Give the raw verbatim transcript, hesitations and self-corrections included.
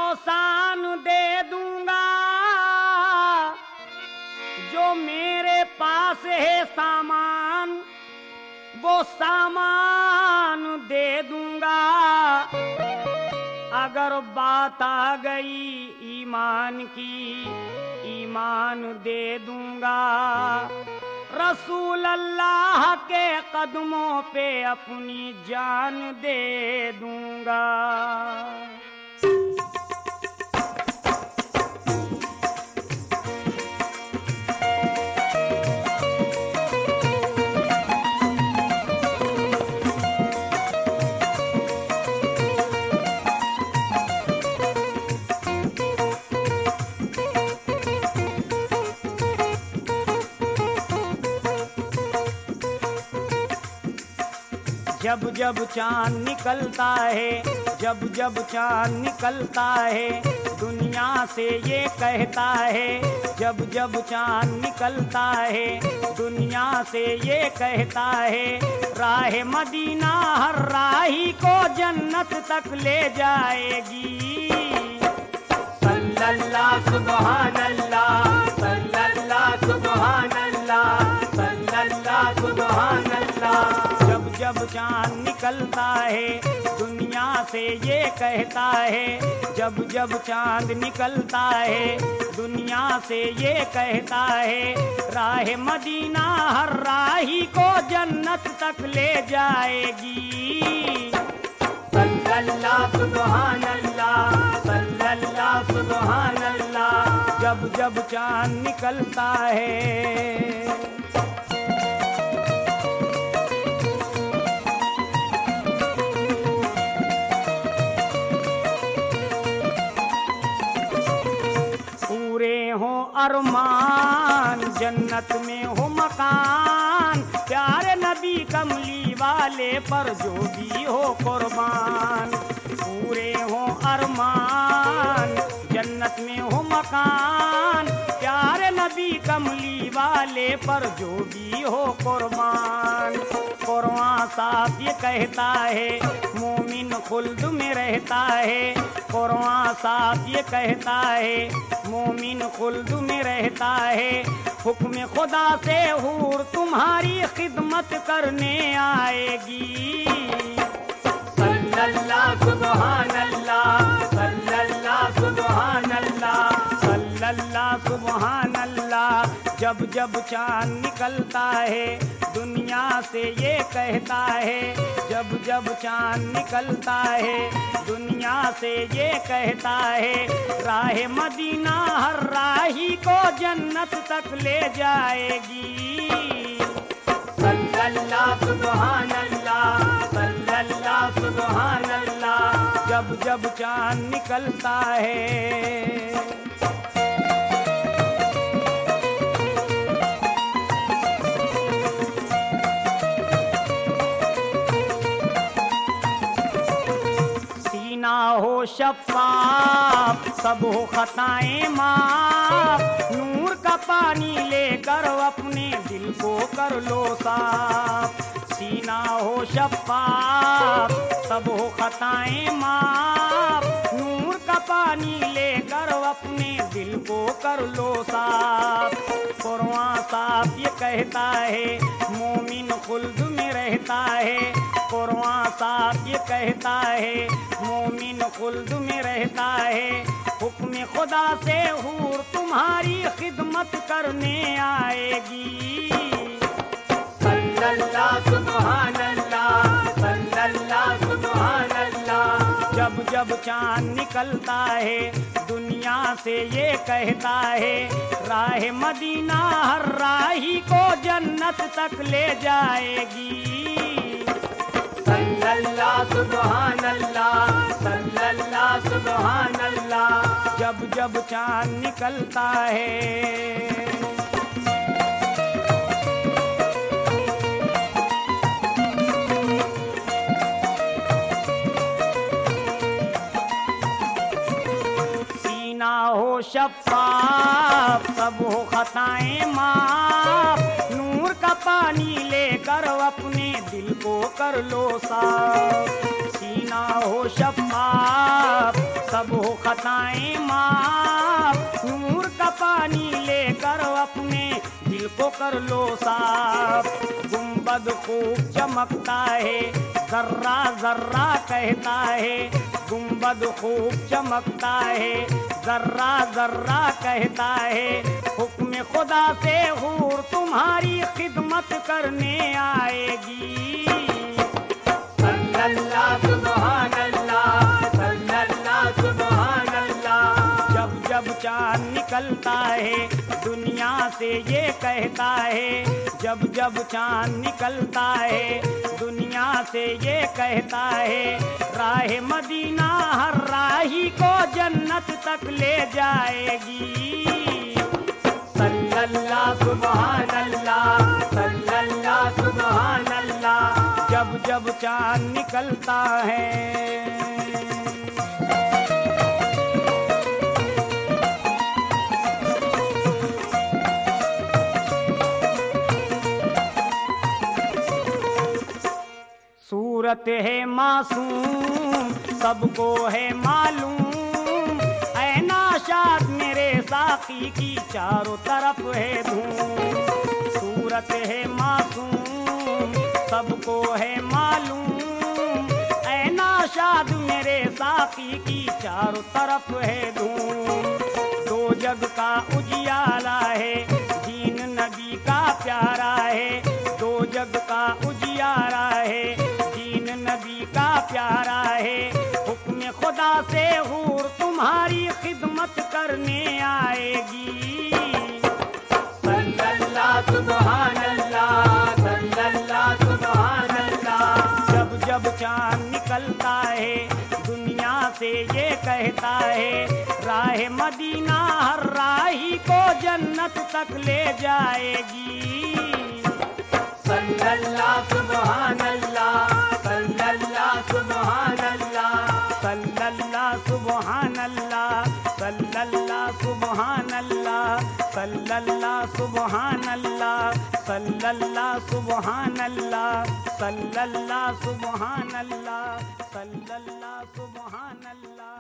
रोसान दे दूंगा, जो मेरे पास है सामान वो सामान दे दूंगा। अगर बात आ गई ईमान की, ईमान दे दूंगा। रसूल अल्लाह के कदमों पे अपनी जान दे दूंगा। जब जब चांद निकलता है, जब जब चांद निकलता है, दुनिया से ये कहता है। जब जब चांद निकलता है, दुनिया से ये कहता है। राह मदीना हर राही को जन्नत तक ले जाएगी। सल्लल्लाहु सुभान अल्लाह, सल्लल्लाहु सुभान अल्लाह, सल्लल्लाहु सुभान अल्लाह। जब जब चांद निकलता है, दुनिया से ये कहता है। जब जब चांद निकलता है, दुनिया से ये कहता है। राह मदीना हर राही को जन्नत तक ले जाएगी। सल्लल्लाहु सुभान अल्लाह, सल्लल्लाहु सुभान अल्लाह। जब जब चांद निकलता है। अरमान जन्नत में हो मकान, प्यारे नबी कमली वाले पर जो भी हो कुर्बान। पूरे हो अरमान जन्नत में हो मकान, प्यारे नबी कमली वाले पर जो भी हो कुर्बान। कुरान साफ ये कहता है, मोमिन खुल्द में रहता है। कुरान साफ ये कहता है, मोमिन खुल्द में रहता है। हुक्म खुदा से हूर तुम्हारी खिदमत करने आएगी। सल्लल्लाहु सुभान अल्लाह, सल्लल्लाहु सुभान अल्लाह, सल्लल्लाहु सुभान अल्लाह। जब जब चांद निकलता है, दुनिया से ये कहता है। जब जब चांद निकलता है, दुनिया से ये कहता है। राह मदीना हर राही को जन्नत तक ले जाएगी। सल्लल्लाहु सुभान अल्लाह, सल्लल्लाहु सुभान अल्लाह। जब जब चांद निकलता है। सीना हो शफ़ाफ़, सब हो खताएं माफ। नूर का पानी लेकर अपने दिल को कर लो साफ। सीना हो शफ़ाफ़, सब हो खताएं माफ। नूर का पानी लेकर अपने दिल को कर लो साफ। कुरान साफ ये कहता है, मोमिन खुल्द में रहता है। कुरान साफ ये कहता है, मोमिन खुल्द में रहता है। हुक्म खुदा से हूर तुम्हारी खिदमत करने आएगी। सल्लल्लाहु सुभान अल्लाह, सल्लल्लाहु सुभान अल्लाह। जब जब चांद निकलता है, दुनिया से ये कहता है। राह मदीना हर राही को जन्नत तक ले जाएगी। सल्लल्लाहु सुभान अल्लाह, सल्लल्लाहु सुभान अल्लाह। जब जब चांद निकलता है। सीना हो शफ़ाफ़, सब हो खताएं माफ। नूर का पानी लेकर अपने दिल को कर लो साफ। सीना हो शफ़ाफ़, सब हो खताएं माफ। नूर का पानी लेकर अपने दिल को कर लो साफ। गुंबद खूब चमकता है, जर्रा जर्रा कहता है। गुंबद खूब चमकता है, जर्रा जर्रा कहता है। हुक्म खुदा से हूर तुम्हारी खिदमत करने आएगी। सल्लल्लाहु सुभान अल्लाह, सल्लल्लाहु सुभान अल्लाह। जब जब चाँद निकलता है दुनिया से ये कहता है। जब जब चाँद निकलता है दुनिया से ये कहता है। राह मदीना हर राही को जन्नत तक ले जाएगी। सल्लल्लाहु सुभान अल्लाह, सल्लल्लाहु सुभान अल्लाह। जब जब चाँद निकलता है। सूरत है मासूम, सबको है मालूम। ऐ नाशाद मेरे साकी की चारों तरफ है धूम। सूरत है मासूम, सबको है मालूम। ऐ नाशाद मेरे साकी की चारों तरफ है धूम। दो जग का उजियाला है, दीन नबी का प्यारा है। दो जग का उजियारा है, दीन नबी का प्यारा है। हुक्म खुदा से हूर तुम्हारी खिदमत करने आएगी। सल्लल्लाहु सुभान अल्लाह, सल्लल्लाहु सुभान अल्लाह। जब जब चाँद निकलता है दुनिया से ये कहता है। राह मदीना हर राही को जन्नत तक ले जाएगी। सल्लल्लाहु सुभान अल्लाह, सल्लल्लाहु सुभान अल्लाह। सल्लल्लाहु सुभान अल्लाह, सल्लल्लाहु सुभान अल्लाह। सल्लल्लाहु सुभान अल्लाह, सल्लल्लाहु सुभान अल्लाह। सल्लल्लाहु सुभान अल्लाह, सल्लल्लाहु सुभान अल्लाह।